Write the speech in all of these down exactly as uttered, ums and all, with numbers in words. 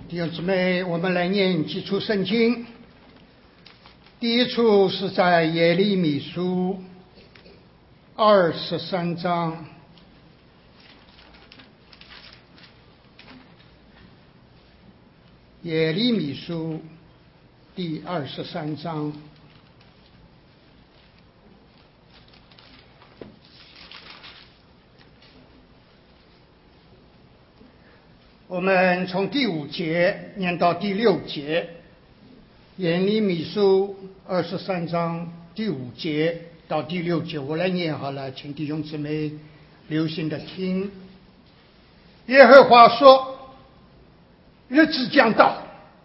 弟兄姊妹，我们来念几处圣经。第一处是在耶利米书二十三章，耶利米书第二十三章。我们从第五节念到第六节，耶利米书二十三章第五节到第六节，我来念好了，请弟兄姊妹留心的听。耶和华说：日子将到，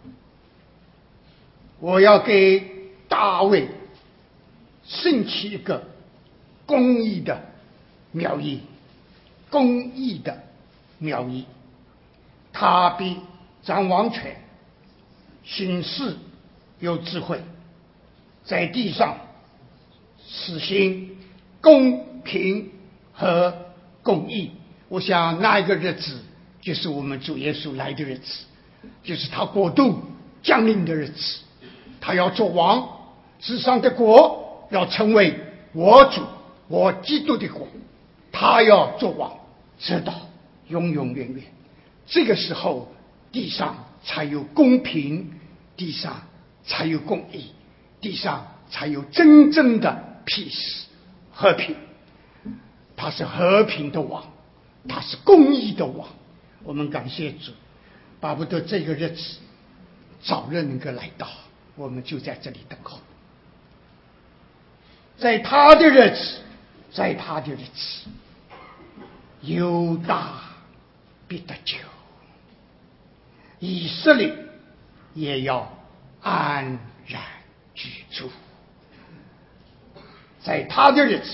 我要给大卫兴起一个公义的苗裔，公义的苗裔。他必掌王权，行事有智慧，在地上实行公平和公义。我想那一个日子就是我们主耶稣来的日子，就是他国度降临的日子。他要做王，世上的国要成为我主我基督的国，他要做王，直到永永远远。这个时候地上才有公平，地上才有公义，地上才有真正的 peace 和平。他是和平的王，他是公义的王。我们感谢主，巴不得这个日子早日能够来到，我们就在这里等候。在他的日子，在他的日子，犹大必得救，以色列也要安然居住。在他的日子，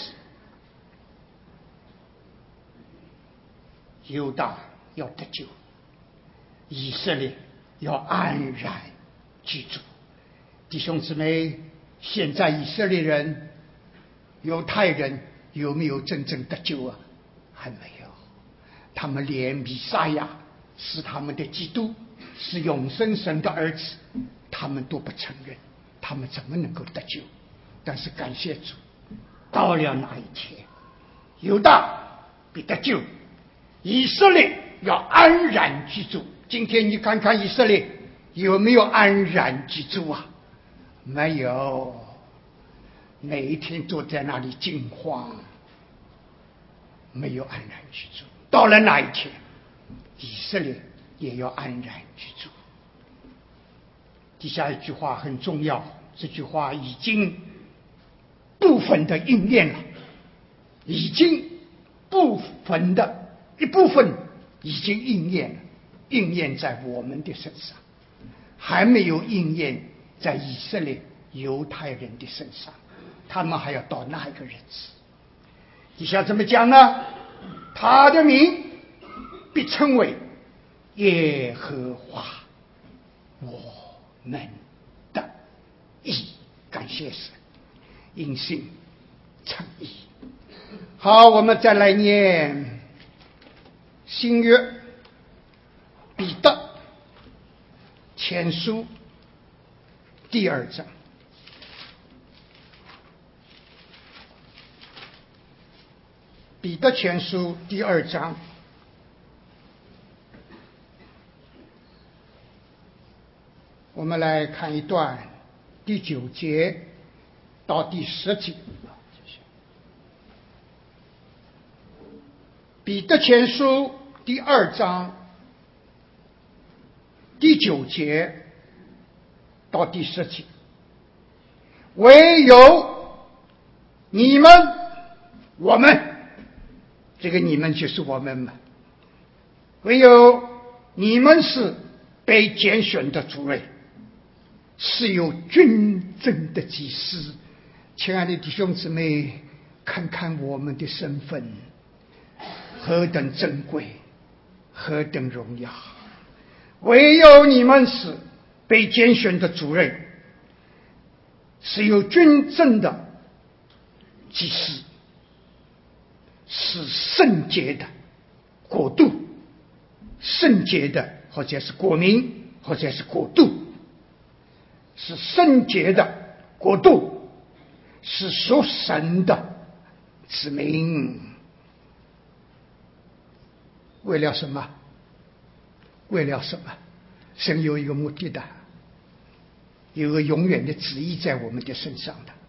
犹大要得救，以色列要安然居住。弟兄姊妹，现在以色列人、犹太人有没有真正得救啊？还没有。他们连弥赛亚是他们的基督，是永生神的儿子，他们都不承认，他们怎么能够得救？但是感谢主，到了那一天，犹大必得救，以色列要安然居住。今天你看看以色列有没有安然居住啊？没有，每一天坐在那里惊慌，没有安然居住。到了那一天，以色列也要安然居住。底下一句话很重要，这句话已经部分的应验了，已经部分的一部分已经应验了，应验在我们的身上，还没有应验在以色列犹太人的身上，他们还要到那一个日子。底下怎么讲呢？他的名必称为耶和华我们的义。感谢神，因信称义。好，我们再来念新约彼得前书第二章。彼得前书第二章，我们来看一段第九节到第十节。彼得前书第二章第九节到第十节，唯有你们，我们，这个你们就是我们嘛，唯有你们是被拣选的族类，是有军政的祭司。亲爱的弟兄姊妹，看看我们的身份何等珍贵，何等荣耀！唯有你们是被拣选的族类，是有军政的祭司，是圣洁的国度，圣洁的或者是国民， 或者是国度，是圣洁的国度，是属神的子民。为了什么？为了什么？神有一个目的的，有个永远的旨意在我们的身上的，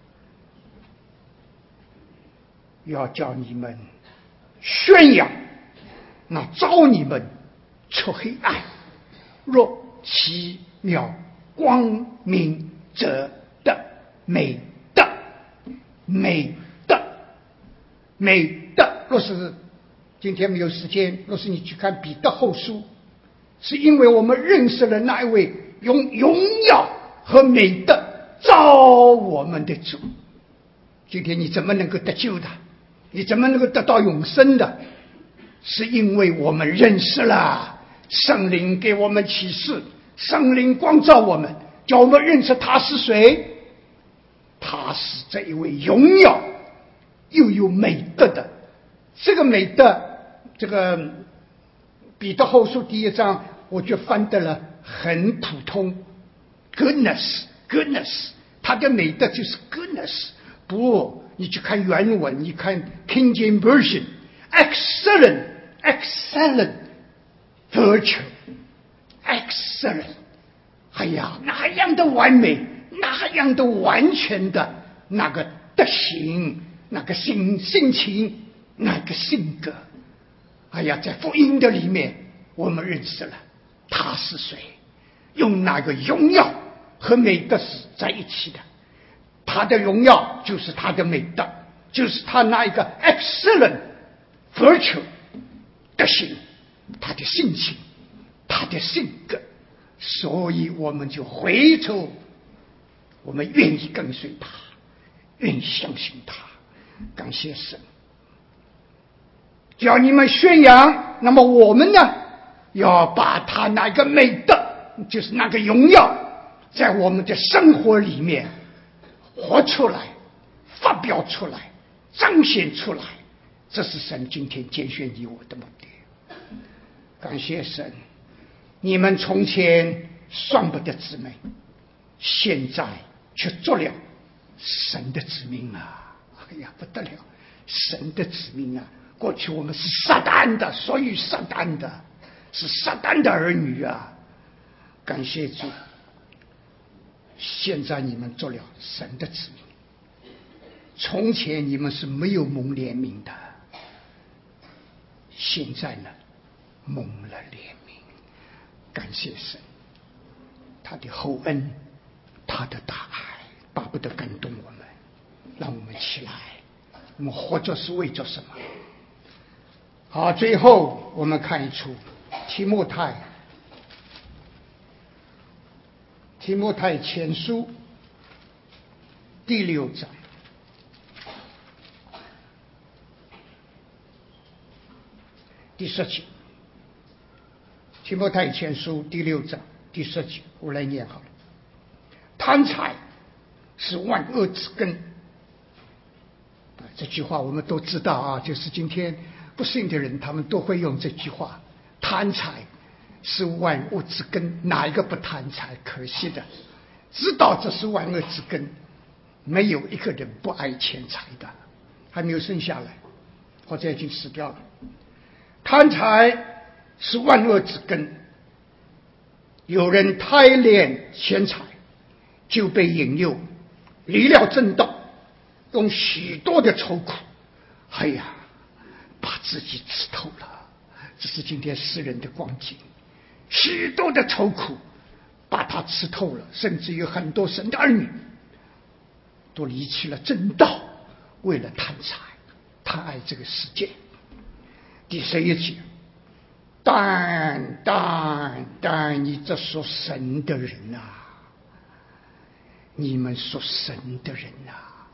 要叫你们宣扬那召你们出黑暗入奇妙光明者的美德。美德，美德。若是今天没有时间，若是你去看彼得后书，是因为我们认识了那一位用荣耀和美德召我们的主。今天你怎么能够得救的？你怎么能够得到永生的？是因为我们认识了圣灵给我们启示，圣灵光照我们，叫我们认识他是谁。他是这一位荣耀又有美德的。这个美德，这个彼得后书第一章我就翻得了很普通， goodness goodness， 他的美德就是 goodness。 不，你去看原文，你看 King James Version， excellent excellent virtue excellent， 哎呀，那样的完美，那样的完全的那个德行，那个性性情，那个性格。哎呀，在福音的里面我们认识了他是谁，用那个荣耀和美德是在一起的。他的荣耀就是他的美德，就是他那一个 excellent virtue 德行，他的性情，他的性格。所以我们就回头，我们愿意跟随他，愿意相信他。感谢神，叫你们宣扬。那么我们呢，要把他那个美德，就是那个荣耀，在我们的生活里面活出来，发表出来，彰显出来。这是神今天拣选你我的目的。感谢神，你们从前算不得子民，现在却做了神的子民啊！哎呀，不得了，神的子民啊！过去我们是撒旦的，属于撒旦的，是撒旦的儿女啊！感谢主，现在你们做了神的子民。从前你们是没有蒙怜悯的，现在呢，蒙了怜悯。感谢神，他的厚恩，他的大爱，巴不得感动我们，让我们起来。我们活着是为着什么？好，最后我们看一出提摩太，提摩太前书第六章。第十节，提摩太前书第六章第十节，我来念好了。贪财是万恶之根。这句话我们都知道啊，就是今天不信的人他们都会用这句话。贪财是万恶之根，哪一个不贪财？可惜的，知道这是万恶之根，没有一个人不爱钱财的，还没有生下来，或者已经死掉了。贪财是万恶之根，有人贪恋钱财，就被引诱离了正道，用许多的愁苦，哎呀，把自己吃透了。这是今天世人的光景，许多的愁苦把他吃透了，甚至有很多神的儿女都离弃了正道，为了贪财，贪爱这个世界。第十一节，但但但你这属神的人啊，你们属神的人啊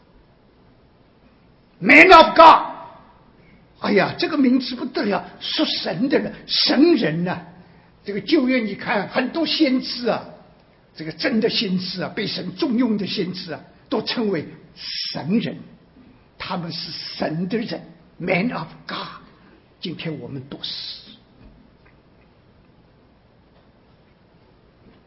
，Man of God， 哎呀，这个名字不得了，属神的人，神人啊！这个旧约你看很多先知啊，这个真的先知啊，被神重用的先知啊，都称为神人，他们是神的人 ，Man of God。今天我们都是，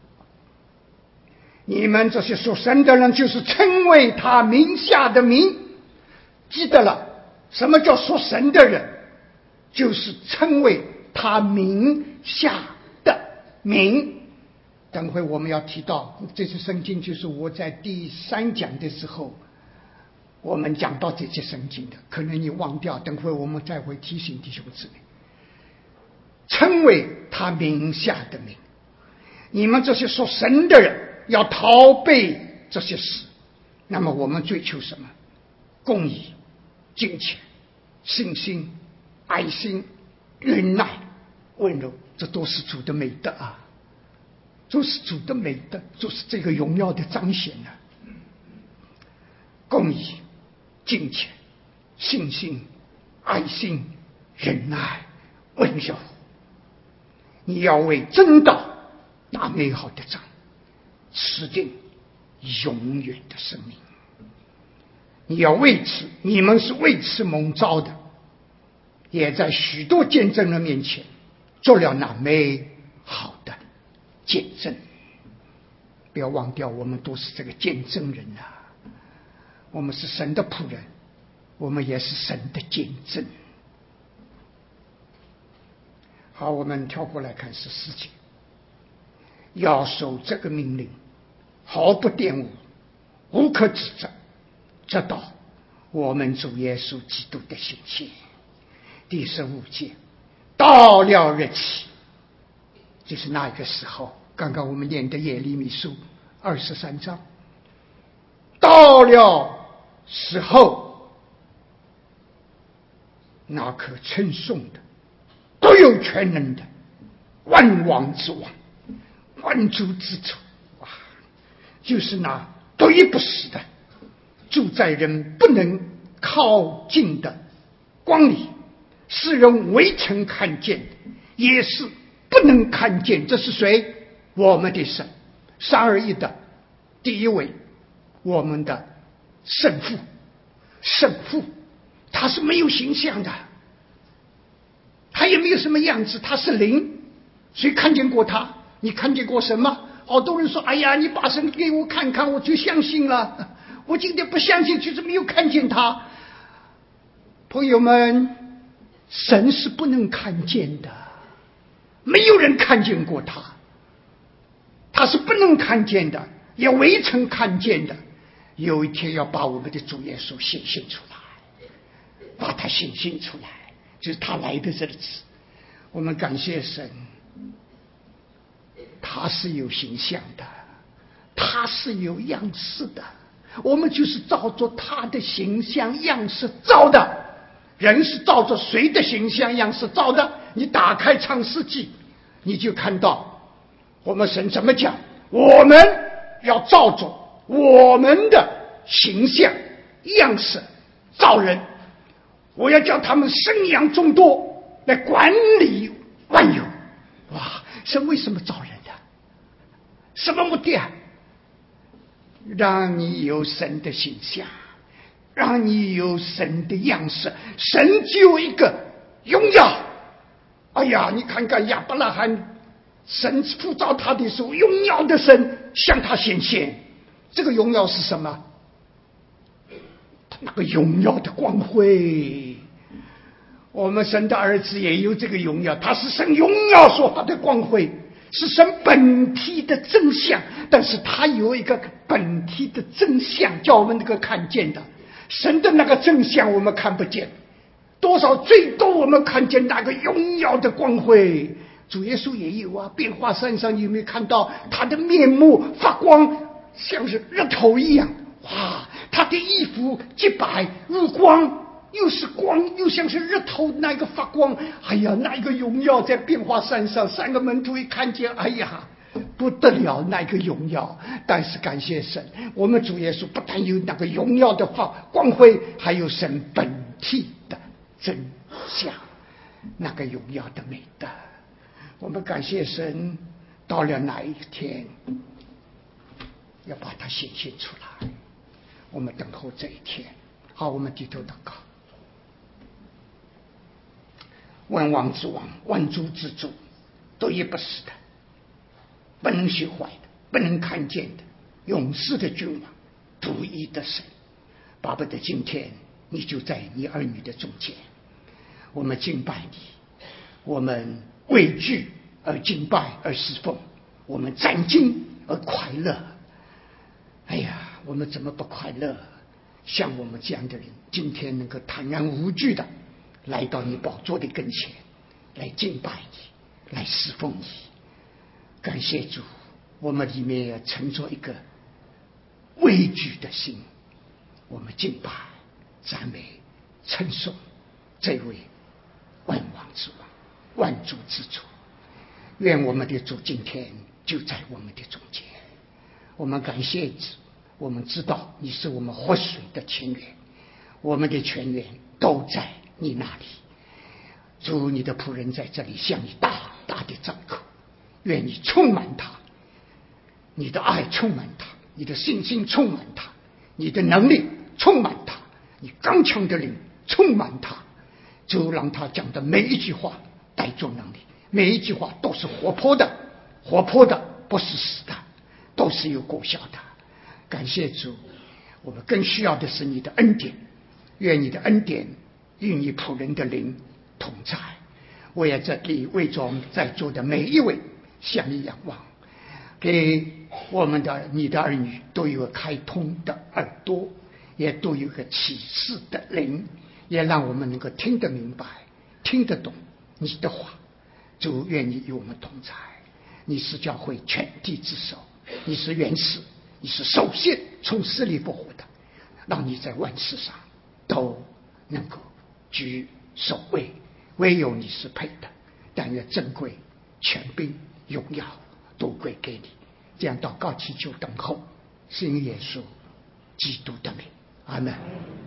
你们这些属神的人，就是称为他名下的民。记得了，什么叫属神的人？就是称为他名下的民。等会我们要提到这些圣经，就是我在第三讲的时候我们讲到这些圣经的，可能你忘掉，等会我们再会提醒弟兄姊妹，称为他名下的民。你们这些属神的人要逃避这些事。那么我们追求什么？公义、敬虔、信心、爱心、忍耐、温柔，这都是主的美德啊，都是主的美德，就是这个荣耀的彰显啊。公义、敬虔、信心、爱心、忍耐、温柔，你要为真道打美好的仗，持定永远的生命。你要为此，你们是为此蒙召的，也在许多见证人面前做了那美好的见证。不要忘掉，我们都是这个见证人啊！我们是神的仆人，我们也是神的见证。好，我们跳过来看十四节，要守这个命令，毫不玷污，无可指责，直到我们主耶稣基督的显现。第十五节，到了日期，就是那个时候，刚刚我们念的耶利米书二十三章，到了时候，那可称颂的、都有全能的、万王之王、万主之主，哇，就是那独一不死的，住在人不能靠近的光里，世人未曾看见，也是不能看见。这是谁？我们的神，三而一的第一位，我们的圣父。圣父他是没有形象的，他也没有什么样子，他是灵。谁看见过他？你看见过什么？好多人说，哎呀，你把神给我看看，我就相信了。我今天不相信，就是没有看见他。朋友们，神是不能看见的，没有人看见过他，他是不能看见的，也未曾看见的。有一天要把我们的主耶稣显现出来，把他显现出来，就是他来的日子。我们感谢神，他是有形象的，他是有样式的，我们就是照着他的形象样式造的。人是照着谁的形象样式造的？你打开创世纪，你就看到我们神怎么讲，我们要照着我们的形象样式造人，我要叫他们生养众多，来管理万有。哇，神为什么造人的？什么目的啊？让你有神的形象，让你有神的样式。神只有一个荣耀。哎呀，你看看亚伯拉罕，神呼召他的时候，荣耀的神向他显现。这个荣耀是什么？那个荣耀的光辉。我们神的儿子也有这个荣耀，他是神荣耀所发的光辉，是神本体的真相。但是他有一个本体的真相，叫我们能够看见的。神的那个真相我们看不见，多少最多我们看见那个荣耀的光辉。主耶稣也有啊，变化山上有没有看到他的面目发光，像是日头一样？哇，他的衣服洁白如光，又是光，又像是日头那个发光。哎呀，那一个荣耀在变化山上，三个门徒一看见，哎呀，不得了，那个荣耀。但是感谢神，我们主耶稣不但有那个荣耀的发光辉，还有神本体的真相，那个荣耀的美德。我们感谢神，到了那一天要把它显现出来，我们等候这一天。好，我们低头祷告。万王之王，万主之主，独一不死的，不能朽坏的，不能看见的， 永世的君王，独一的神。巴不得今天你就在你儿女的中间，我们敬拜你，我们畏惧而敬拜而侍奉，我们战惊而快乐。哎呀，我们怎么不快乐？像我们这样的人，今天能够坦然无惧的来到你宝座的跟前，来敬拜你，来侍奉你。感谢主，我们里面要乘着一个畏惧的心，我们敬拜、赞美、称颂这位万王之王、万主之主。愿我们的主今天就在我们的中间。我们感谢主，我们知道你是我们活水的泉源，我们的泉源都在你那里。主，你的仆人在这里向你大大的张口，愿你充满他，你的爱充满他，你的信心充满他，你的能力充满他，你刚强的灵充满他。主，让他讲的每一句话带着能力，每一句话都是活泼的，活泼的不是死的，都是有果效的。感谢主，我们更需要的是你的恩典，愿你的恩典与你仆人的灵同在。我也这里为着在座的每一位向你仰望，给我们的你的儿女都有个开通的耳朵，也都有个启示的灵，也让我们能够听得明白，听得懂你的话。主，愿你与我们同在。你是教会全地之首，你是元始，你是首先从死里复活的，让你在万事上都能够居首位，唯有你是配的。但愿珍贵、权柄、荣耀都归给你。这样祷告祈求等候，信耶稣基督的名，阿门。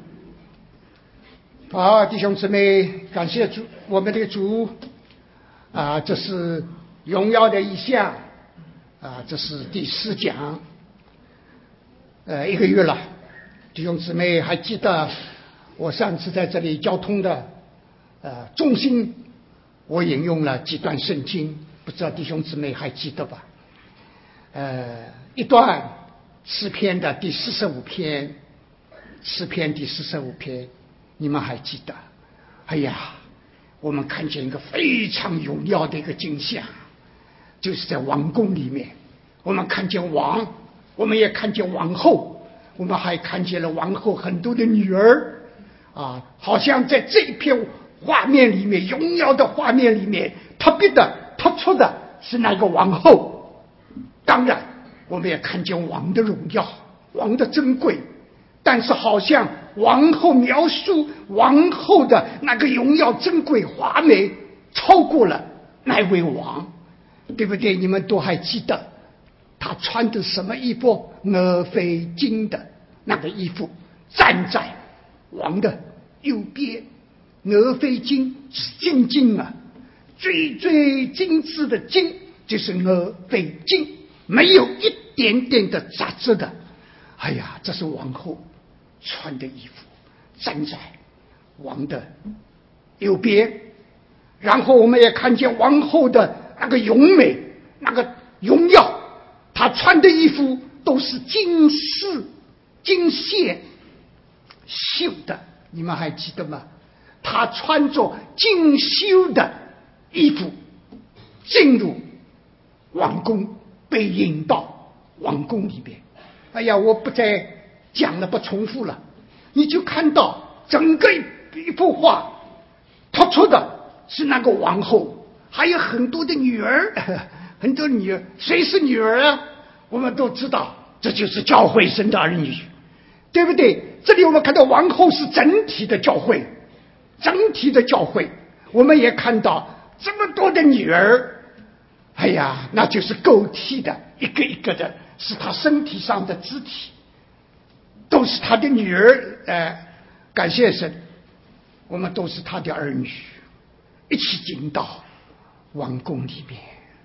好，弟兄姊妹，感谢主，我们的主啊，这是荣耀的一项啊，这是第四讲。呃，一个月了，弟兄姊妹还记得我上次在这里交通的呃中心，我引用了几段圣经，不知道弟兄姊妹还记得吧？呃，一段诗篇的第四十五篇，诗篇第四十五篇，你们还记得？哎呀，我们看见一个非常荣耀的一个景象，就是在王宫里面，我们看见王，我们也看见王后，我们还看见了王后很多的女儿啊，好像在这一片画面里面，荣耀的画面里面，特别的突出的是那个王后。当然我们也看见王的荣耀，王的珍贵，但是好像王后描述王后的那个荣耀珍贵华美超过了那位王，对不对？你们都还记得他穿的什么衣服？俄斐金的那个衣服，站在王的右边。俄斐金是金金啊，最最精致的金就是俄斐金，没有一点点的杂质的。哎呀，这是王后穿的衣服，站在王的右边。然后我们也看见王后的那个荣美，那个荣耀，她穿的衣服都是金丝金线绣的，你们还记得吗？她穿着精修的衣服进入王宫，被引到王宫里面。哎呀，我不再讲了，不重复了。你就看到整个一幅画突出的是那个王后，还有很多的女儿，很多女儿。谁是女儿啊？我们都知道，这就是教会神的儿女，对不对？这里我们看到王后是整体的教会，整体的教会。我们也看到这么多的女儿，哎呀，那就是构体的，一个一个的，是她身体上的肢体，都是她的女儿。呃，感谢神，我们都是她的儿女，一起进到王宫里面。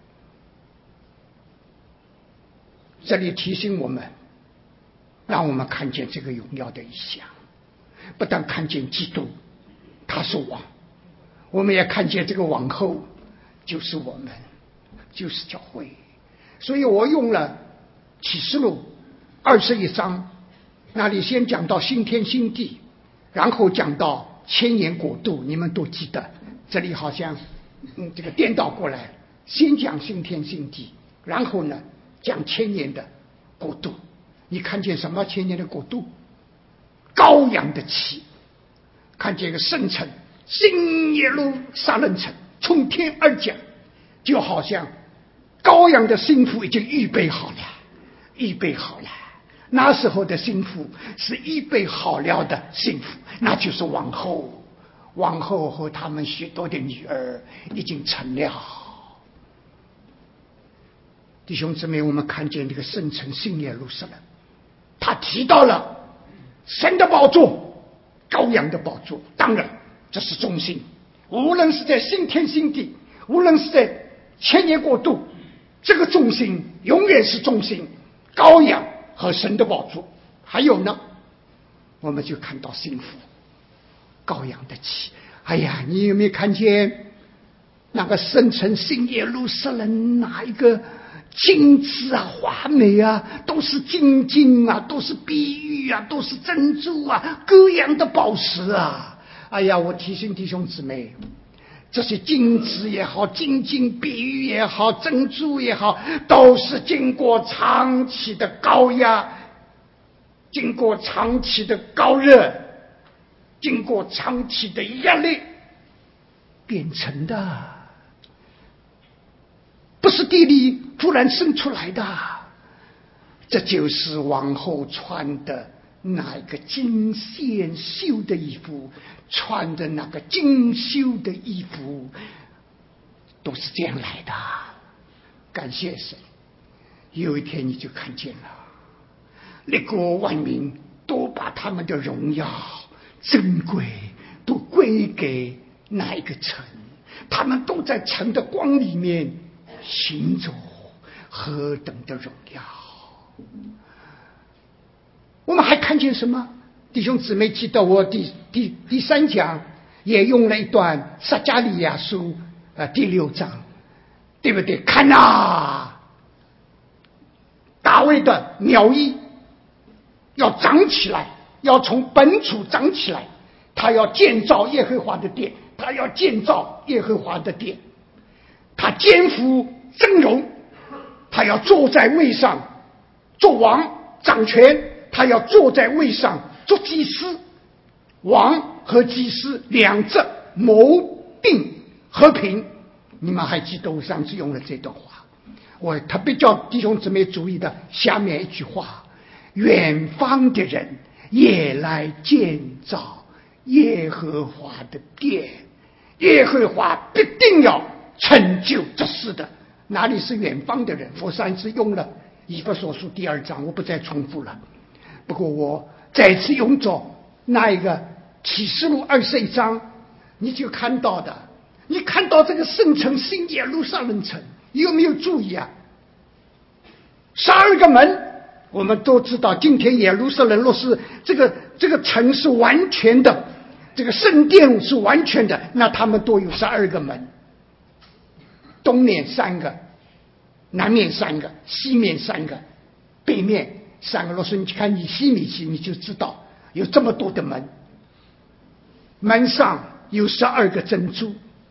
这里提醒我们，让我们看见这个荣耀的意象，不但看见基督他是王，我们也看见这个王后就是我们，就是教会。所以我用了启示录二十一章，那里先讲到新天新地，然后讲到千年国度，你们都记得。这里好像嗯这个颠倒过来，先讲新天新地，然后呢讲千年的国度。你看见什么千年的国度？羔羊的旗，看见一个圣城新耶路撒冷城从天而降，就好像羔羊的新妇已经预备好了，预备好了。那时候的新妇是预备好了的新妇，那就是王后。王后和他们许多的女儿已经成了。弟兄姊妹，我们看见这个圣城新耶路撒冷，他提到了神的宝座，羔羊的宝座，当然这是中心。无论是在新天新地，无论是在千年国度，这个中心永远是中心，羔羊和神的宝座。还有呢，我们就看到幸福羔羊的旗。哎呀，你有没有看见那个圣城新耶路撒冷哪一个金子啊，华美啊，都是金金啊，都是碧玉啊，都是珍珠啊，各样的宝石啊。哎呀，我提醒弟兄姊妹，这些金子也好，金金碧玉也好，珍珠也好，都是经过长期的高压，经过长期的高热，经过长期的压力变成的，不是地里突然生出来的。这就是王后穿的那个金线绣的衣服，穿的那个精修的衣服，都是这样来的。感谢神，有一天你就看见了，列国万民都把他们的荣耀珍贵都归给那一个城，他们都在城的光里面行走，何等的荣耀。我们还看见什么？弟兄姊妹记得我第第第三讲也用了一段撒迦利亚书呃第六章，对不对？看啊，大卫的苗裔要长起来，要从本处长起来，他要建造耶和华的殿，他要建造耶和华的殿，他肩负峥嵘，他要坐在位上做王掌权，他要坐在位上做祭司。王和祭司两者谋定和平。你们还记得我上次用了这段话，我特别叫弟兄姊妹注意的下面一句话：远方的人也来建造耶和华的殿，耶和华必定要成就这事的。哪里是远方的人？我上一次用了以弗所书第二章，我不再重复了。不过我再次用着那一个启示录二十一章，你就看到的，你看到这个圣城新耶路撒冷城，有没有注意啊？十二个门，我们都知道，今天耶路撒冷若是这个这个城是完全的，这个圣殿是完全的，那他们都有十二个门，东面三个，南面三个，西面三个，北面三个。若是你看你西米奇，你就知道有这么多的门，门上有十二个珍珠，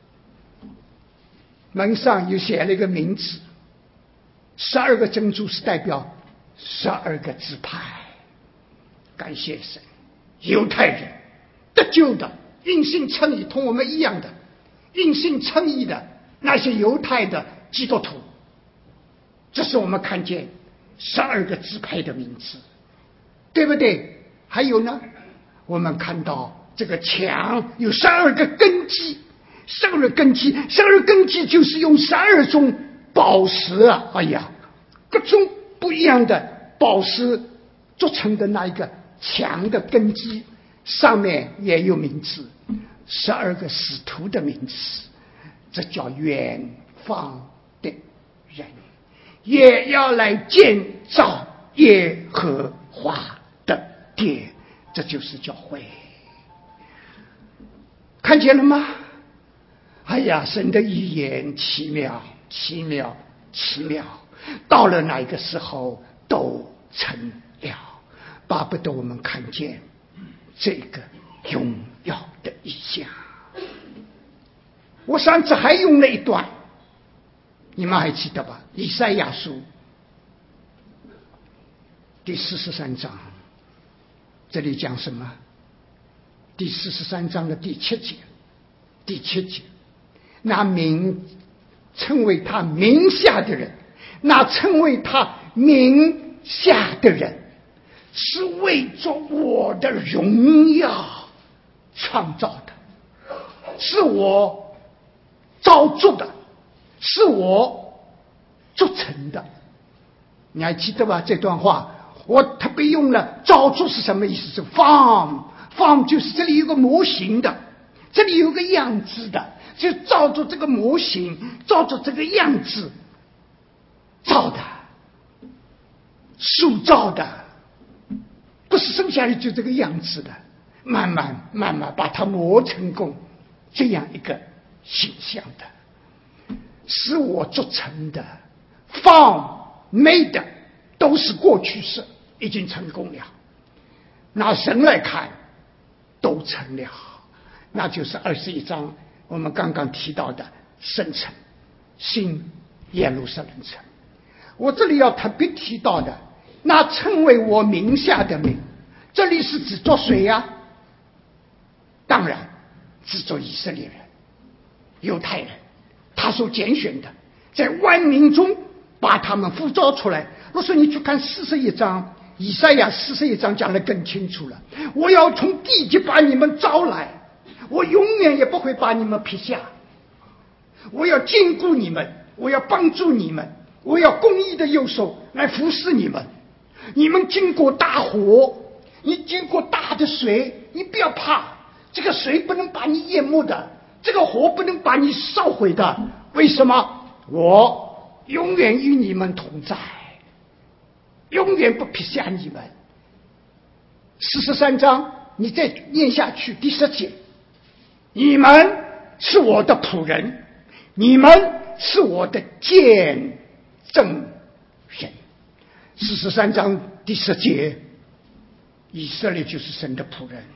门上又写了一个名字，十二个珍珠是代表十二个支派。感谢神，犹太人得救的，因信称义，同我们一样的因信称义的那些犹太的基督徒，这是我们看见十二个支派的名字，对不对？还有呢，我们看到这个墙有十二个根基，十二个根基，十二个根基就是用十二种宝石啊，哎呀，各种不一样的宝石做成的那一个墙的根基，上面也有名字，十二个使徒的名字，这叫远方的人也要来建造耶和华的殿，这就是教会。看见了吗？哎呀，神的预言奇妙奇妙奇妙，到了哪一个时候都成耀，巴不得我们看见这个荣耀的意象。我上次还用了一段，你们还记得吧？以赛亚书第四十三章，这里讲什么？第四十三章的第七节，第七节，那名称为他名下的人，那称为他名下的人，是为着我的荣耀创造的，是我造就的，是我做成的。你还记得吧？这段话我特别用了造就是什么意思？是 form form 就是这里有个模型的，这里有个样子的，就照着这个模型，照着这个样子造的，塑造的，不是生下来就这个样子的，慢慢慢慢把它磨成功，这样一个形象的，是我做成的 form made 都是过去式，已经成功了。拿神来看都成了，那就是二十一章我们刚刚提到的圣城，新耶路撒冷城。我这里要特别提到的，那称为我名下的名，这里是指着谁呀、啊？当然指着以色列人、犹太人，他所拣选的，在万民中把他们呼召出来。若是你去看四十一章，以赛亚四十一章讲得更清楚了，我要从地级把你们招来，我永远也不会把你们撇下，我要兼顾你们，我要帮助你们，我要公义的右手来服侍你们。你们经过大火，你经过大的水，你不要怕，这个水不能把你淹没的，这个火不能把你烧毁的。为什么？我永远与你们同在，永远不撇下你们。四十三章你再念下去，第十节，你们是我的仆人，你们是我的见证人。四十三章第十节，以色列就是神的仆人，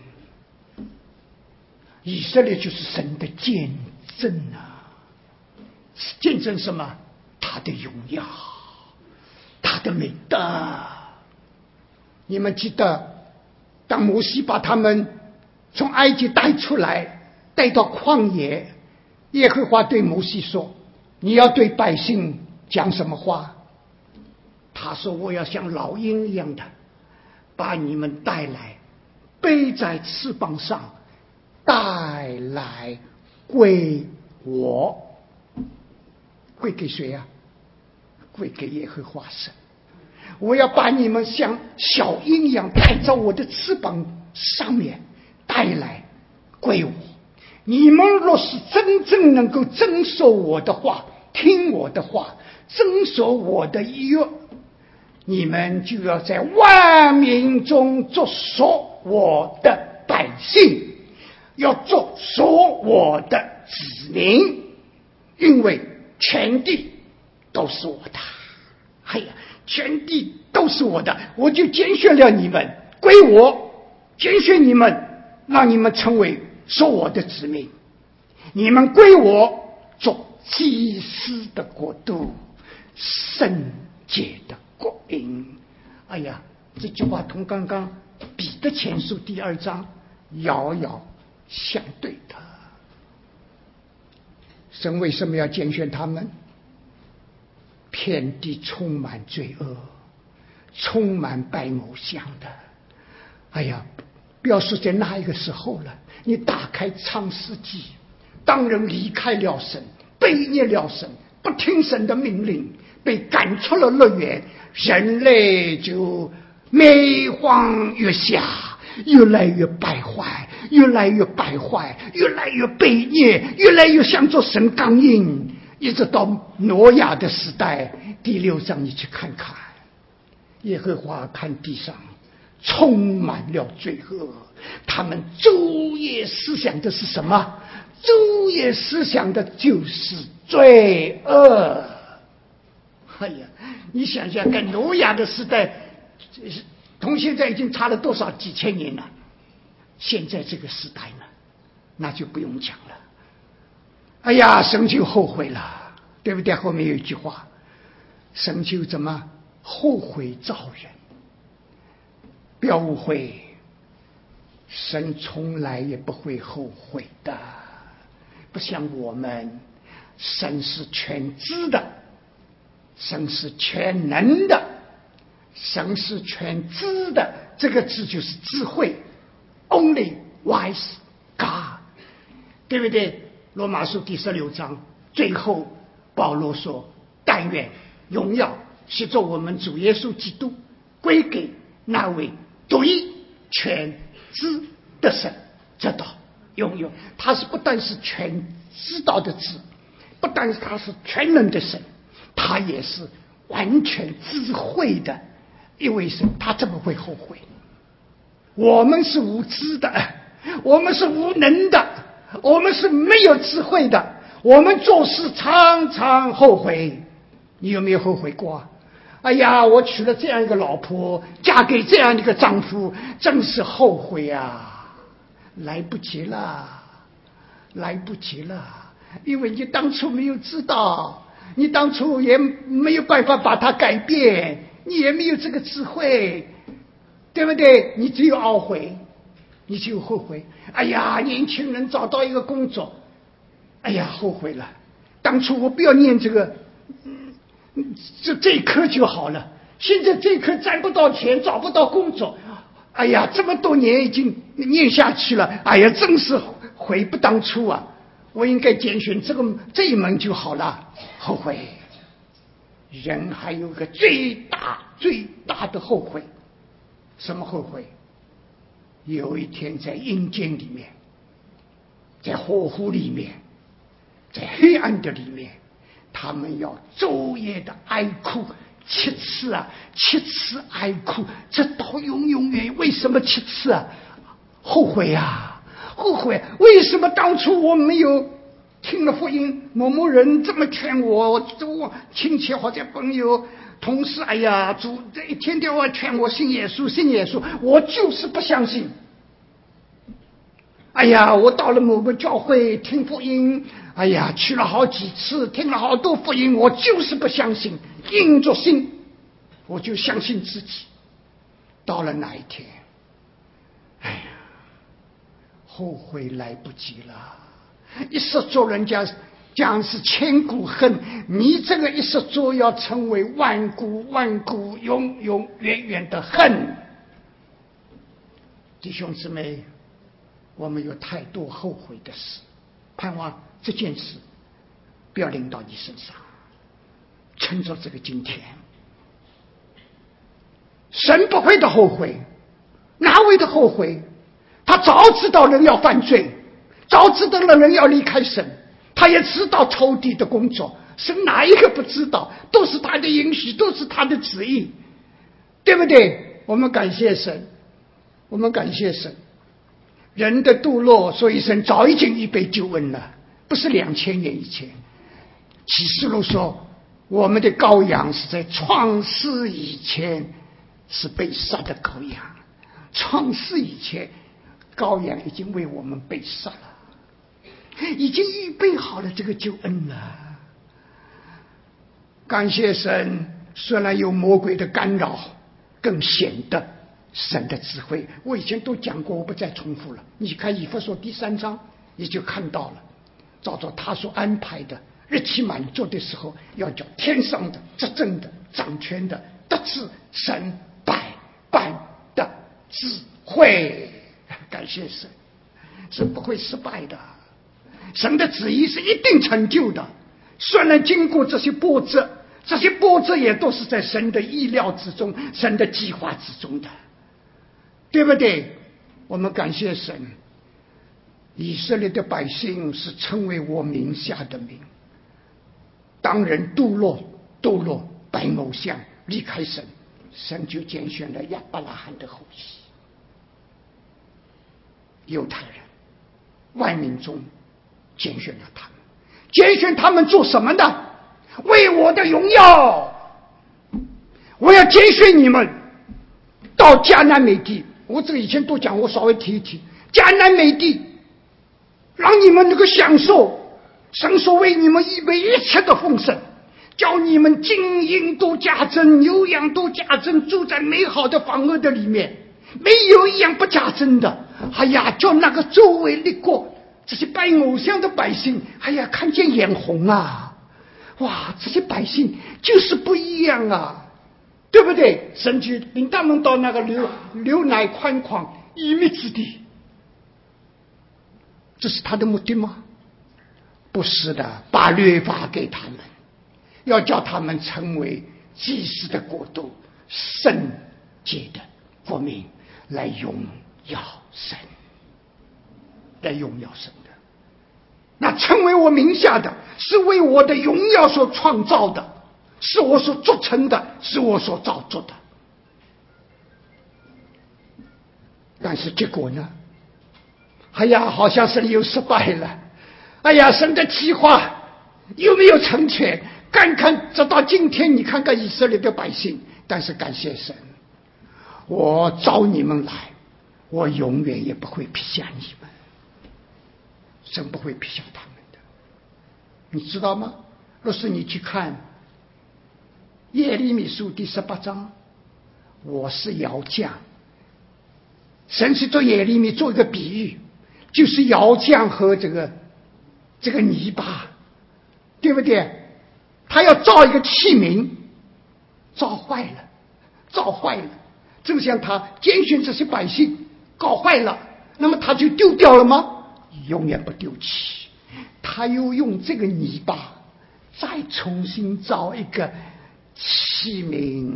以色列就是神的见证啊！见证什么？他的荣耀，他的美德。你们记得，当摩西把他们从埃及带出来，带到旷野，耶和华对摩西说：“你要对百姓讲什么话？”他说：“我要像老鹰一样的把你们带来，背在翅膀上，带来归我。”归给谁啊？归给耶和华神。我要把你们像小鹰一样带到我的翅膀上面，带来归我。你们若是真正能够遵守我的话，听我的话，遵守我的约，你们就要在万民中做属我的百姓，要做属我的子民，因为全地都是我的。哎呀，全地都是我的，我就拣选了你们，归我，拣选你们，让你们成为属我的子民，你们归我，做祭司的国度，圣洁的国民。哎呀，这句话同刚刚彼得前书第二章遥遥相对的。神为什么要拣选他们？遍地充满罪恶，充满拜偶像的。哎呀，不要说在那一个时候了，你打开创世纪，当人离开了神，背逆了神，不听神的命令，被赶出了乐园，人类就每况愈下，越来越败坏，越来越败坏，越来越悖逆，越来越像做神刚硬，一直到挪亚的时代。第六章你去看看，耶和华看地上充满了罪恶，他们昼夜思想的是什么？昼夜思想的就是罪恶。哎呀，你想想看，挪亚的时代同现在已经差了多少几千年了？现在这个时代呢，那就不用讲了。哎呀，神就后悔了，对不对？后面有一句话，神就怎么后悔造人？不要误会，神从来也不会后悔的，不像我们，神是全知的，神是全能的，神是全知的，这个字就是智慧 ，Only wise God， 对不对？罗马书第十六章最后，保罗说：“但愿荣耀是做我们主耶稣基督归给那位独一全知的神，这道永远。”他是不但是全知道的知，不但是他是全能的神，他也是完全智慧的一位神。他怎么会后悔？我们是无知的，我们是无能的，我们是没有智慧的，我们做事常常后悔。你有没有后悔过？哎呀，我娶了这样一个老婆，嫁给这样一个丈夫，真是后悔啊！来不及了，来不及了，因为你当初没有知道，你当初也没有办法把它改变，你也没有这个智慧，对不对？你只有懊悔，你只有后悔。哎呀，年轻人找到一个工作，哎呀，后悔了，当初我不要念这个，这这一科就好了。现在这一科赚不到钱，找不到工作，哎呀，这么多年已经念下去了，哎呀，真是悔不当初啊！我应该拣选这个这一门就好了。后悔，人还有个最大最大的后悔，什么后悔？有一天在阴间里面，在火湖里面，在黑暗的里面，他们要昼夜的哀哭，七次啊，七次哀哭，这到永永远。为什么七次啊？后悔啊，后悔！为什么当初我没有听了福音？某某人这么劝我，我亲戚或者朋友、同事，哎呀，主这一天天我劝我信耶稣，信耶稣，我就是不相信。哎呀，我到了某个教会听福音，哎呀，去了好几次，听了好多福音，我就是不相信，硬着心，我就相信自己。到了那一天，哎呀，后悔来不及了。一失足人家讲是千古恨，你这个一失足要成为万古万古永永远远的恨。弟兄姊妹，我们有太多后悔的事，盼望这件事不要临到你身上。趁着这个今天，神不会的后悔，哪位的后悔？他早知道人要犯罪，早知道了人要离开神，他也知道仇敌的工作，神哪一个不知道？都是他的允许，都是他的旨意，对不对？我们感谢神，我们感谢神。人的堕落，所以神早已经预备救恩了，不是两千年以前。启示录说，我们的羔羊是在创世以前是被杀的羔羊，创世以前羔羊已经为我们被杀了，已经预备好了这个救恩了。感谢神，虽然有魔鬼的干扰，更显得神的智慧。我以前都讲过，我不再重复了。你看以弗所第三章，你就看到了，照着他所安排的日期满足的时候，要叫天上的执政的掌权的得知神百般的智慧。感谢神，是不会失败的，神的旨意是一定成就的。虽然经过这些波折，这些波折也都是在神的意料之中，神的计划之中的，对不对？我们感谢神，以色列的百姓是称为我名下的名。当人堕落堕落拜偶像离开神，神就拣选了亚伯拉罕的后裔犹太人，万民中拣选了他们。拣选他们做什么呢？为我的荣耀，我要拣选你们， 到迦南美地，我这个以前都讲，我稍微提一提。迦南美地，让你们能够享受神所为你们预备一切的丰盛，叫你们金银都加增，牛羊都加增，住在美好的房屋的里面，没有一样不加增的。哎呀，叫那个周围列国这些拜偶像的百姓，哎呀，看见眼红啊！哇，这些百姓就是不一样啊，对不对？神就领他们到那个流流奶宽旷一密之地，这是他的目的吗？不是的，把律法给他们，要叫他们成为祭司的国度，圣洁的国民，来荣耀神，来荣耀神的。那成为我名下的，是为我的荣耀所创造的，是我所做成的，是我所造作的。但是结果呢？哎呀，好像是又失败了。哎呀，神的计划有没有成全？看看直到今天，你看看以色列的百姓。但是感谢神，我召你们来，我永远也不会撇下你们。神不会撇下他们的，你知道吗？若是你去看耶利米书第十八章，我是窑匠，神是做耶利米做一个比喻，就是窑匠和这个这个泥巴，对不对？他要造一个器皿，造坏了，造坏了，正像他拣选这些百姓，搞坏了，那么他就丢掉了吗？永远不丢弃，他又用这个泥巴再重新造一个器皿。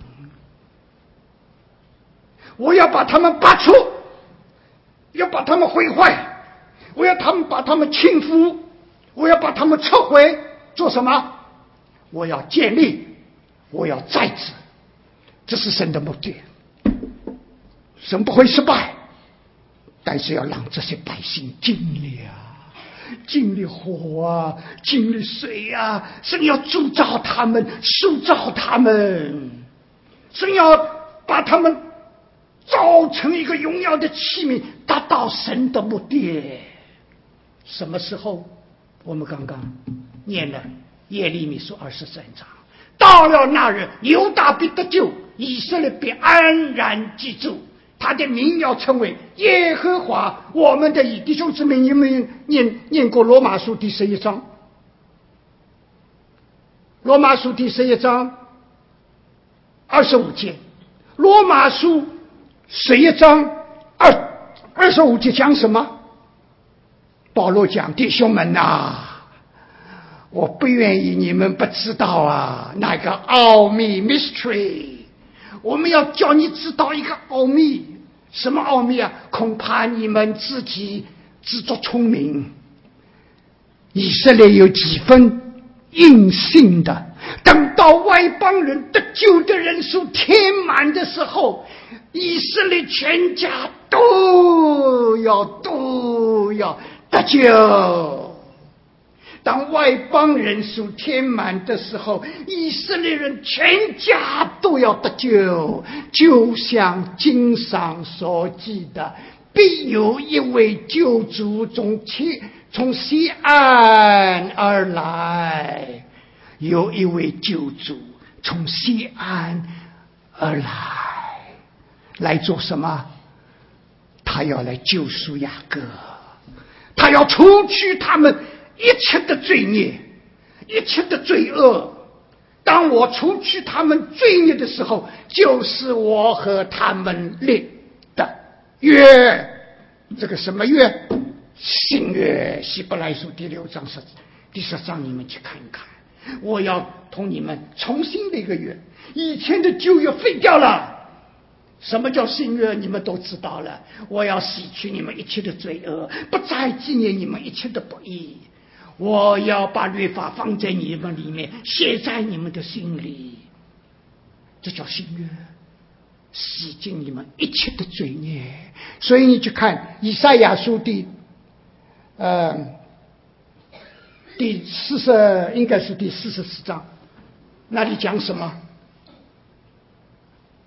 我要把他们拔出，要把他们毁坏，我要他们把他们倾覆，我要把他们撤回，做什么？我要建立，我要再治，这是神的目的。神不会失败，但是要让这些百姓经历啊，经历火啊，经历水啊，神要铸造他们，塑造他们，神要把他们造成一个荣耀的器皿，达到神的目的。什么时候？我们刚刚念了耶利米书二十三章，到了那日，犹大必得救，以色列必安然居住，他的名要称为耶和华我们的义。弟兄姊妹，你们念念过罗马书第十一章？罗马书第十一章二十五节，罗马书十一章二二十五节讲什么？保罗讲：弟兄们呐、啊，我不愿意你们不知道啊，那个奥秘 mystery， 我们要叫你知道一个奥秘。什么奥秘啊？恐怕你们自己自作聪明。以色列有几分硬性的，等到外邦人得救的人数填满的时候，以色列全家都要都要得救。当外邦人数填满的时候，以色列人全家都要得救，就像经上所记的，必有一位救主从西从西岸而来，有一位救主从西岸而来，来做什么？他要来救赎雅各，他要除去他们一切的罪孽，一切的罪恶。当我除去他们罪孽的时候，就是我和他们立的约。这个什么约？新约。希伯来书第六章十第十章，你们去看一看。我要同你们重新的一个约，以前的旧约废掉了。什么叫新约？你们都知道了。我要洗去你们一切的罪恶，不再纪念你们一切的不义。我要把律法放在你们里面，写在你们的心里。这叫新约，洗净你们一切的罪孽。所以你去看以赛亚书第呃第四十应该是第四十四章，那里讲什么？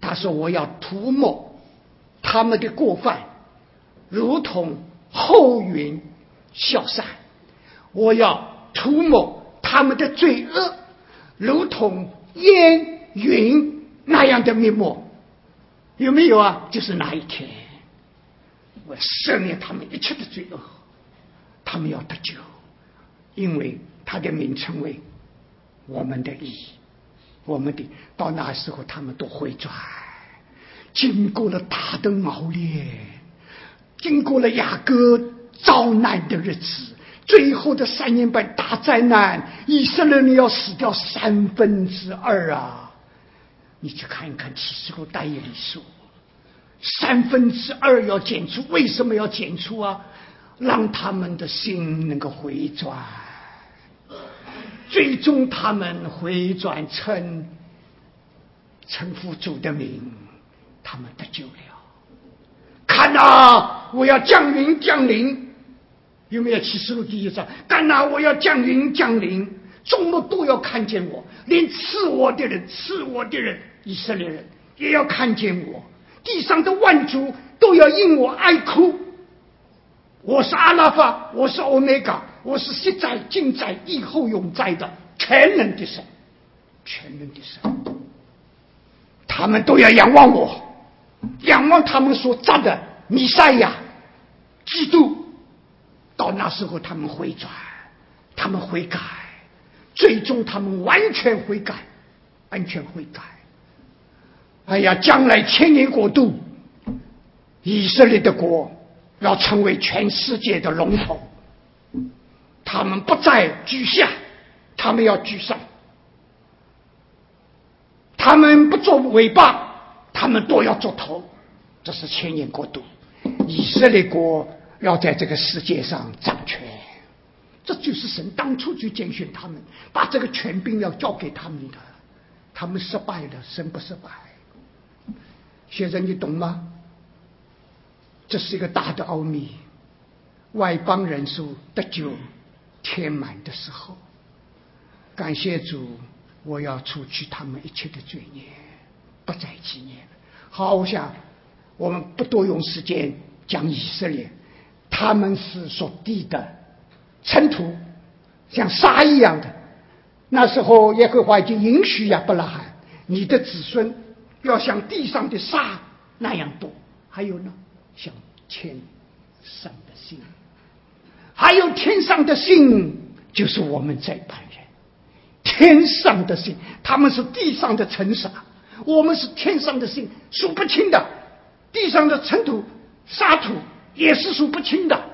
他说我要涂抹他们的过犯，如同后云消散；我要涂抹他们的罪恶，如同烟云那样的灭没。有没有啊？就是那一天，我赦免他们一切的罪恶，他们要得救，因为他的名称为我们的义，我们的到那时候他们都回转，经过了大的熬炼，经过了雅各遭难的日子，最后的三年半大灾难，以色列人要死掉三分之二啊！你去看一看启示录但以理书，三分之二要剪除，为什么要剪除啊？让他们的心能够回转，最终他们回转称称呼主的名，他们得救了。看啊，我要降临降临，有没有启示录第一章？看啊，我要降临降临，众目都要看见我，连刺我的人刺我的人以色列人也要看见我，地上的万族都要因我哀哭。我是阿拉法，我是欧米伽，我是昔在今在以后永在的全能的神，全能的神。他们都要仰望我，仰望他们所扎的弥赛亚基督。到那时候他们回转，他们悔改，最终他们完全悔改，完全悔改。哎呀，将来千年国度，以色列的国要成为全世界的龙头，他们不再居下，他们要居上，他们不做尾巴，他们都要做头。这是千年国度，以色列国要在这个世界上掌权，这就是神当初就拣选他们，把这个权柄要交给他们的。他们失败了，神不失败。现在你懂吗？这是一个大的奥秘。外邦人数得救填满的时候，感谢主，我要除去他们一切的罪孽，不再纪念了。好，我想我们不多用时间讲以色列，他们是所地的尘土，像沙一样的。那时候耶和华已经允许亚伯拉罕，你的子孙要像地上的沙那样多，还有呢，像天上的星，还有天上的星，就是我们这班人。天上的星，他们是地上的尘沙，我们是天上的星，数不清的。地上的尘土沙土也是数不清的。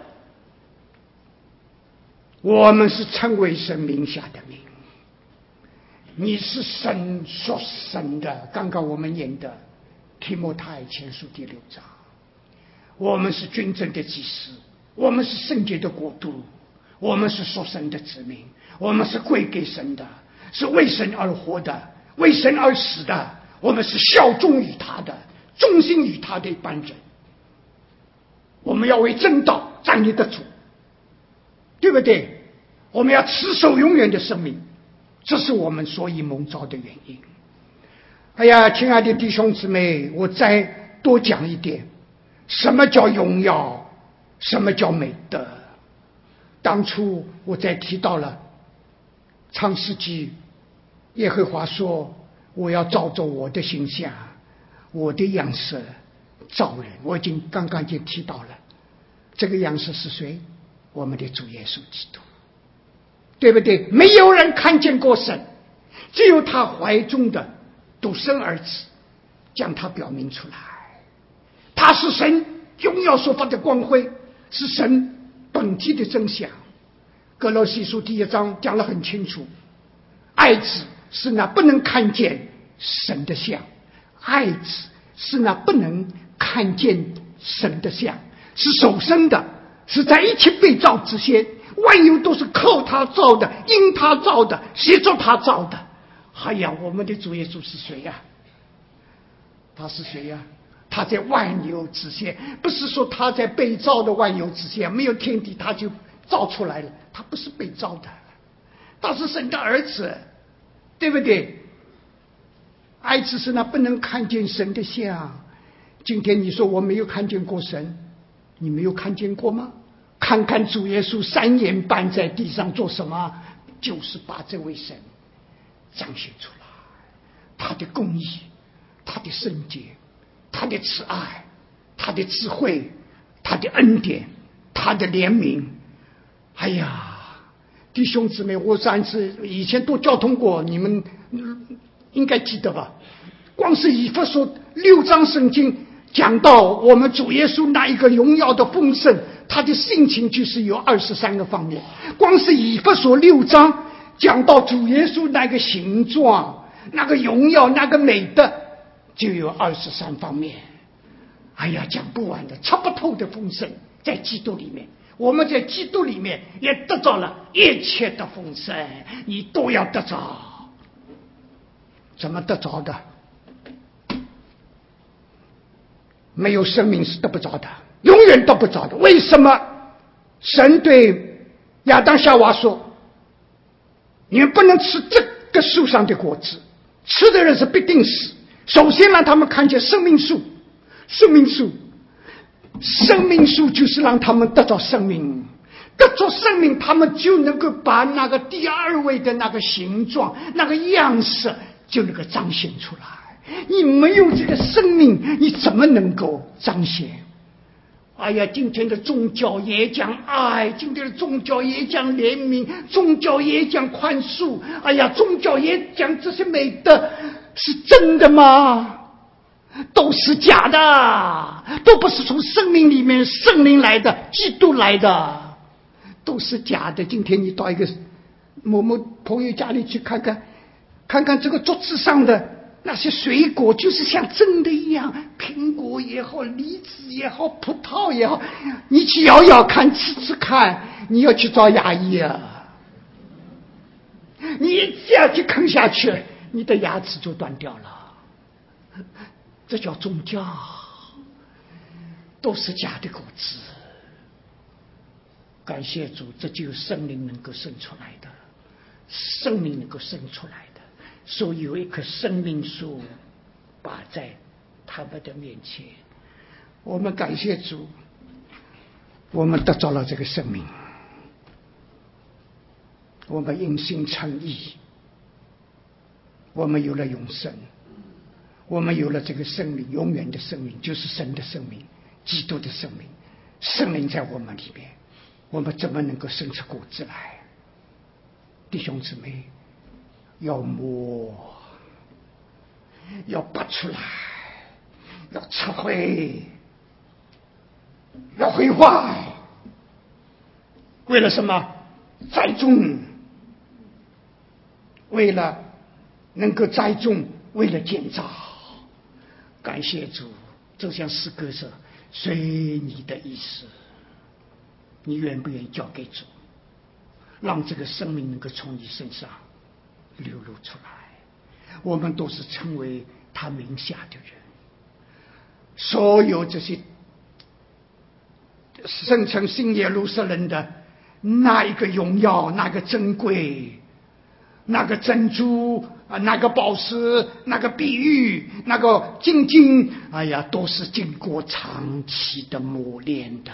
我们是称为神名下的名，你是神所生的。刚刚我们念的提摩太前书第六章，我们是君尊的祭司，我们是圣洁的国度，我们是属神的子民，我们是归给神的，是为神而活的，为神而死的，我们是效忠于他的，忠心于他的一般人。我们要为正道站立得住，对不对？我们要持守永远的生命，这是我们所以蒙召的原因。哎呀，亲爱的弟兄姊妹，我再多讲一点，什么叫荣耀，什么叫美德。当初我在提到了创世纪，耶和华说我要照着我的形象，我的样式造人。我已经刚刚就提到了，这个样式是谁？我们的主耶稣基督，对不对？没有人看见过神，只有他怀中的独生儿子将他表明出来。他是神荣耀所发的光辉，是神本体的真相。歌罗西书第一章讲得很清楚，爱子是那不能看见神的像，爱子是那不能看见神的像，是首生的，是在一切被造之前，万有都是靠他造的，因他造的，协助他造的。哎呀，我们的主耶稣是谁呀、啊？他是谁呀、啊？他在万有之前，不是说他在被造的万有之前，没有天地他就造出来了，他不是被造的，他是神的儿子，对不对？ 爱子是那不能看见神的像。今天你说我没有看见过神，你没有看见过吗？看看主耶稣三眼半在地上做什么，就是把这位神彰显出来，他的公义，他的圣洁，他的慈爱，他的智慧，他的恩典，他的怜悯。哎呀，弟兄姊妹，我上次以前都交通过，你们应该记得吧？光是以弗所六章圣经讲到我们主耶稣那一个荣耀的丰盛，他的性情就是有二十三个方面。光是以弗所六章讲到主耶稣那个形状、那个荣耀、那个美德，就有二十三方面。哎呀，讲不完的，测不透的丰盛，在基督里面，我们在基督里面也得到了一切的丰盛，你都要得着。怎么得着的？没有生命是得不着的，永远得不着的。为什么神对亚当夏娃说，你们不能吃这个树上的果子，吃的人是必定死。首先让他们看见生命树，生命树生命树就是让他们得到生命，得着生命，他们就能够把那个第二位的那个形状、那个样式就能够彰显出来。你没有这个生命，你怎么能够彰显？哎呀，今天的宗教也讲爱，今天的宗教也讲怜悯，宗教也讲宽恕，哎呀，宗教也讲这些美德，是真的吗？都是假的，都不是从生命里面圣灵来的，基督来的，都是假的。今天你到一个某某朋友家里去看看，看看这个桌子上的那些水果，就是像真的一样，苹果也好，梨子也好，葡萄也好，你去咬咬看，吃吃看，你要去找牙医啊！你一下去啃下去，你的牙齿就断掉了。这叫宗教，都是假的果子。感谢主，这就是圣灵能够生出来的，生命能够生出来的。所以有一棵生命树摆在他们的面前，我们感谢主，我们得着了这个生命，我们因信称义，我们有了永生，我们有了这个生命，永远的生命，就是神的生命，基督的生命，圣灵在我们里面，我们怎么能够生出果子来？弟兄姊妹，要摸，要拔出来，要撤回，要毁坏。为了什么？栽种，为了能够栽种，为了建造。感谢主，就像诗歌说，随你的意思，你愿不愿意交给主，让这个生命能够从你身上流露出来？我们都是成为他名下的人，所有这些生成新耶路撒冷的那一个荣耀，那个珍贵，那个珍珠啊，那个宝石，那个碧玉，那个金金，哎呀，都是经过长期的磨练的。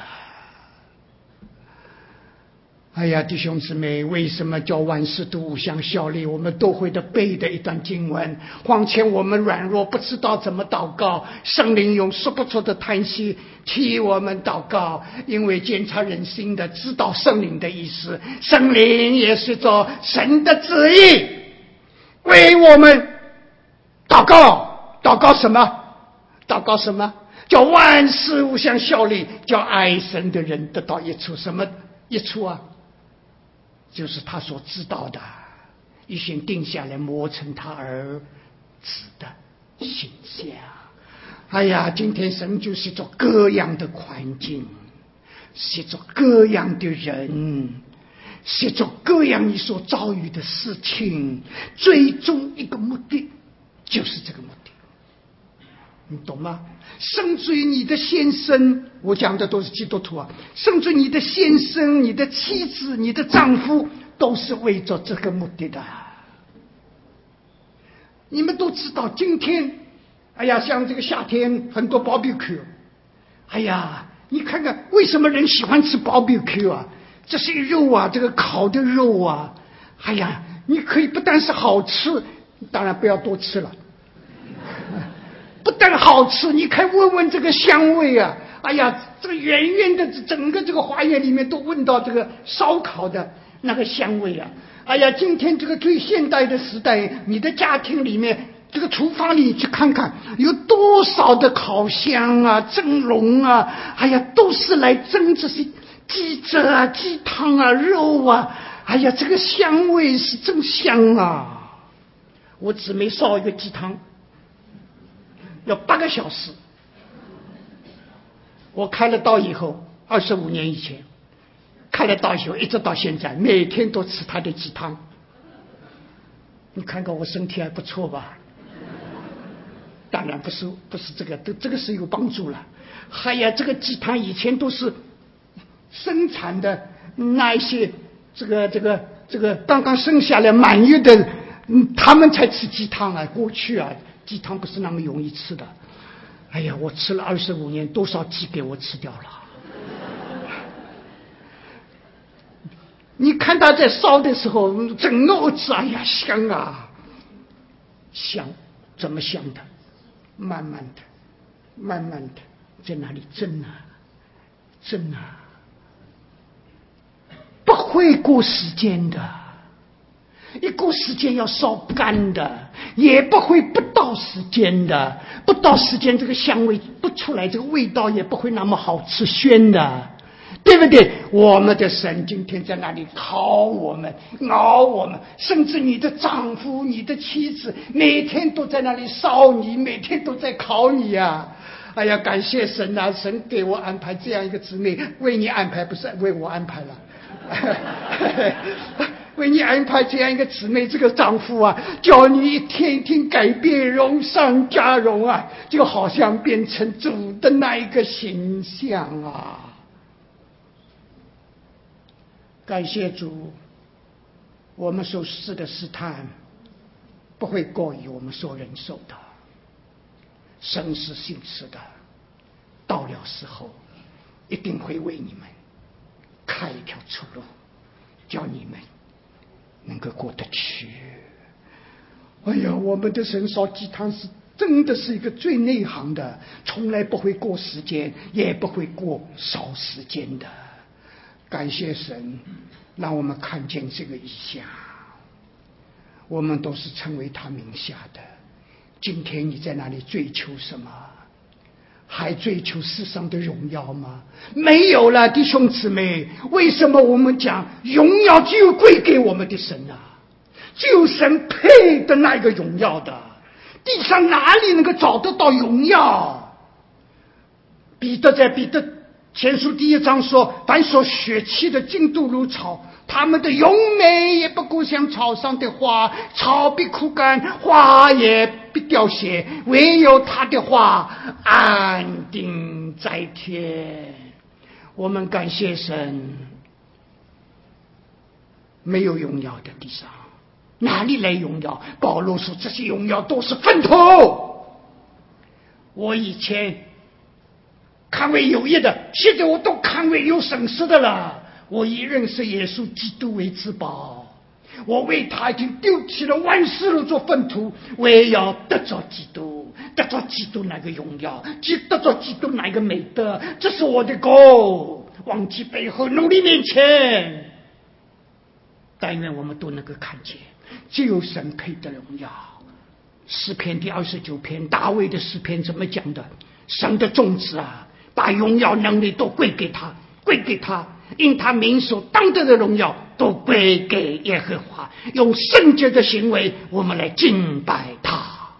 哎呀，弟兄姊妹，为什么叫万事都互相效力？我们都会的背的一段经文。况且我们软弱，不知道怎么祷告，圣灵用说不出的叹息替我们祷告，因为检察人心的，知道圣灵的意思，圣灵也是做神的旨意，为我们祷告。祷告什么？祷告什么？叫万事互相效力，叫爱神的人得到益处。什么益处啊？就是他所知道的，预先定下来磨成他儿子的形象。哎呀，今天神就是做各样的环境，是做各样的人，是做各样你所遭遇的事情，最终一个目的就是这个目的，你懂吗？甚至于你的先生，我讲的都是基督徒啊，甚至你的先生、你的妻子、你的丈夫，都是为着这个目的的。 你们都知道，今天，哎呀，像这个夏天很多 barbecue， 哎呀，你看看为什么人喜欢吃 barbecue 啊？这些肉啊，这个烤的肉啊，哎呀，你可以不但是好吃，当然不要多吃了，不但好吃，你可以闻闻这个香味啊，哎呀，这个远远的整个这个花园里面都闻到这个烧烤的那个香味啊。哎呀，今天这个最现代的时代，你的家庭里面这个厨房里去看看，有多少的烤箱啊、蒸笼啊，哎呀，都是来蒸这些鸡胗啊、鸡汤啊、肉啊，哎呀，这个香味是真香啊！我姊妹烧一个鸡汤要八个小时，我开了刀以后，二十五年以前开了刀以后，一直到现在，每天都吃他的鸡汤。你看看我身体还不错吧？当然不是，不是这个，这个是有帮助了。哎呀，这个鸡汤以前都是生产的那一些，这个这个这个刚刚生下来满月的，嗯，他们才吃鸡汤啊。过去啊，鸡汤不是那么容易吃的。哎呀，我吃了二十五年，多少鸡给我吃掉了。你看他在烧的时候，整个屋子，哎呀，香啊，香，怎么香的？慢慢的，慢慢的，在那里蒸啊，蒸啊，不会过时间的，一过时间要烧干的，也不会不到时间的，不到时间这个香味不出来，这个味道也不会那么好吃鲜的。对不对？我们的神今天在那里烤我们、熬我们，甚至你的丈夫、你的妻子每天都在那里烧你，每天都在烤你啊！哎呀，感谢神啊！神给我安排这样一个姊妹，为你安排，不是为我安排了。为你安排这样一个姊妹，这个丈夫啊，叫你一天一天改变，荣上加荣啊，就好像变成主的那一个形象啊！感谢主，我们所试的试探不会过于我们所忍受的，神是信实的，到了时候一定会为你们开一条出路，叫你们能够过得去。哎呀，我们的神烧鸡汤是真的是一个最内行的，从来不会过时间，也不会过少时间的。感谢神让我们看见这个意象，我们都是成为他名下的。今天你在那里追求什么？还追求世上的荣耀吗？没有了，弟兄姊妹，为什么我们讲荣耀只有归给我们的神啊？只有神配的那个荣耀的，地上哪里能够找得到荣耀？彼得在彼得前书第一章说，凡所血气的尽都如草，他们的荣美也不过像草上的花，草必枯干，花也必凋谢，唯有他的话安定在天。我们感谢神，没有荣耀的地上哪里来荣耀？保罗说这些荣耀都是粪土。我以前看为有益的，现在我都看为有损失的了。我以认识耶稣基督为至宝，我为他已经丢弃了万事如做粪土，我也要得着基督，得着基督那个荣耀，得着基督那个美德，这是我的goal。忘记背后，努力面前。但愿我们都能够看见，只有神配的荣耀。诗篇第二十九篇，大卫的诗篇怎么讲的？神的种子啊，把荣耀能力都归给他，归给他，因他名所当得的荣耀都归给耶和华。用圣洁的行为，我们来敬拜他，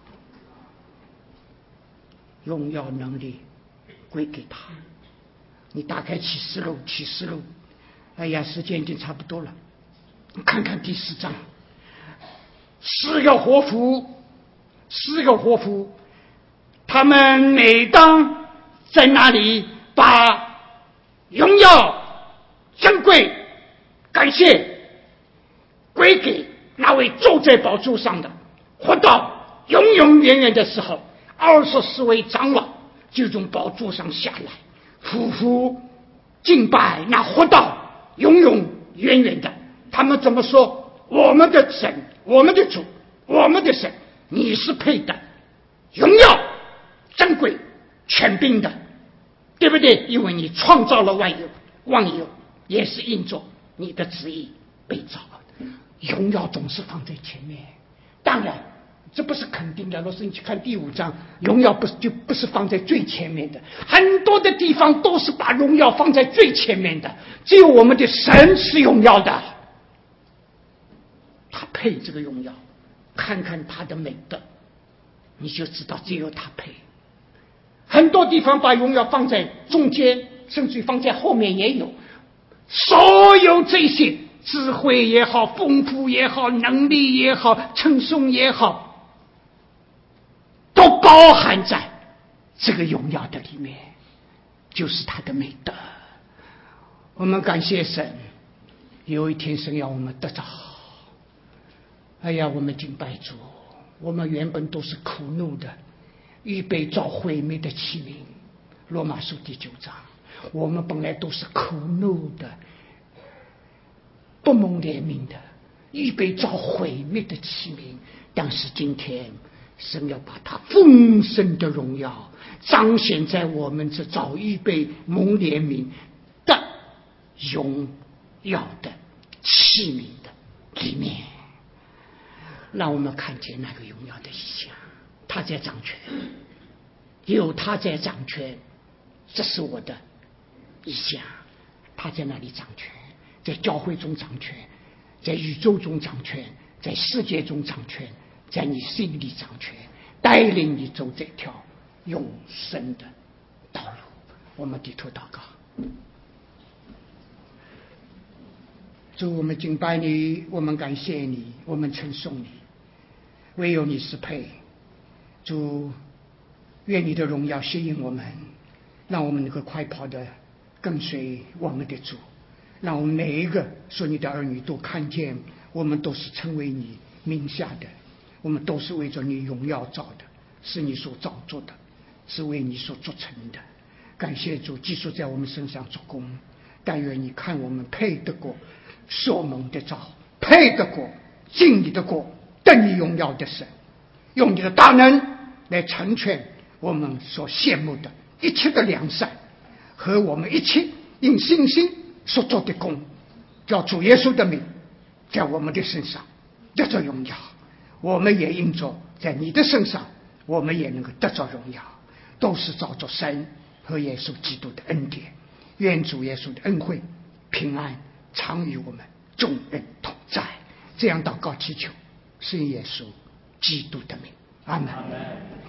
荣耀能力归给他。你打开启示录，启示录，哎呀，时间已经差不多了，看看第四章，四个活佛，四个活佛，他们每当在那里把荣耀、珍贵、感谢归给那位坐在宝座上的、活到永永远远的时候，二十四位长老就从宝座上下来，匍匐敬拜那活到永永远远的。他们怎么说？我们的神，我们的主，我们的神，你是配的，荣耀、珍贵、权柄的，对不对？因为你创造了万有，万有也是因着你的旨意被造的。荣耀总是放在前面。当然这不是肯定的，若是你去看第五章，荣耀不是就不是放在最前面的，很多的地方都是把荣耀放在最前面的。只有我们的神是荣耀的，他配这个荣耀。看看他的美德，你就知道只有他配。很多地方把荣耀放在中间，甚至放在后面也有。所有这些智慧也好，丰富也好，能力也好，称颂也好，都包含在这个荣耀的里面，就是他的美德。我们感谢神，有一天神要我们得着。哎呀，我们敬拜主，我们原本都是苦怒的，预备造毁灭的器皿。罗马书第九章，我们本来都是苦怒的，不蒙怜悯的，预备造毁灭的器皿。但是今天神要把他丰盛的荣耀彰显在我们这早预备蒙怜悯的荣耀的器皿的里面，让我们看见那个荣耀的意象。他在掌权，有他在掌权，这是我的意象。他在那里掌权，在教会中掌权，在宇宙中掌权，在世界中掌权，在你心里掌权，带领你走这条永生的道路。我们低头祷告。主，我们敬拜你，我们感谢你，我们称颂你，唯有你是配。主，愿你的荣耀吸引我们，让我们能够快跑的跟随我们的主，让我们每一个说你的儿女都看见我们都是成为你名下的，我们都是为着你荣耀造的，是你所造作的，是为你所做成的。感谢主继续在我们身上做工，但愿你看我们配得过所蒙的召，配得过进你的国，等你荣耀的神，用你的大能来成全我们所羡慕的一切的良善和我们一切因信心所做的功，叫主耶稣的名在我们的身上得着荣耀。我们也因着在你的身上，我们也能够得着荣耀，都是照着神和耶稣基督的恩典。愿主耶稣的恩惠平安常与我们众人同在。这样祷告祈求，是耶稣基督的名，阿门。